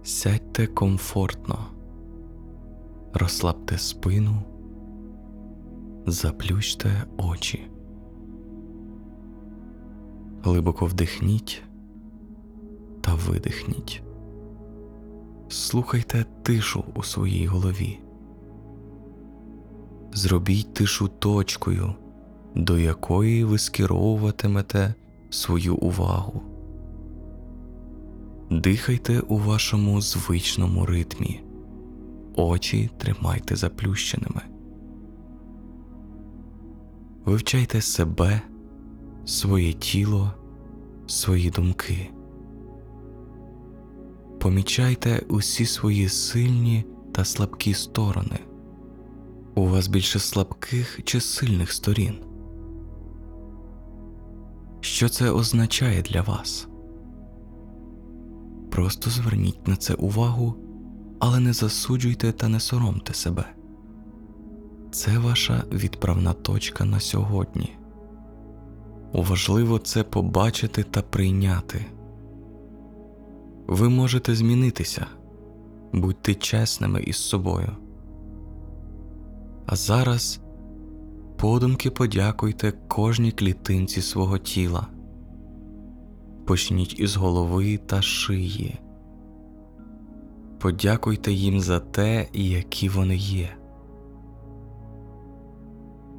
Сядьте комфортно, розслабте спину, заплющте очі. Глибоко вдихніть та видихніть. Слухайте тишу у своїй голові. Зробіть тишу точкою, до якої ви скеровуватимете свою увагу. Дихайте у вашому звичному ритмі. Очі тримайте заплющеними. Вивчайте себе, своє тіло, свої думки. Помічайте усі свої сильні та слабкі сторони. У вас більше слабких чи сильних сторін? Що це означає для вас? Просто зверніть на це увагу, але не засуджуйте та не соромте себе. Це ваша відправна точка на сьогодні. Важливо це побачити та прийняти. Ви можете змінитися. Будьте чесними із собою. А зараз подумки подякуйте кожній клітинці свого тіла. Почніть із голови та шиї. Подякуйте їм за те, які вони є.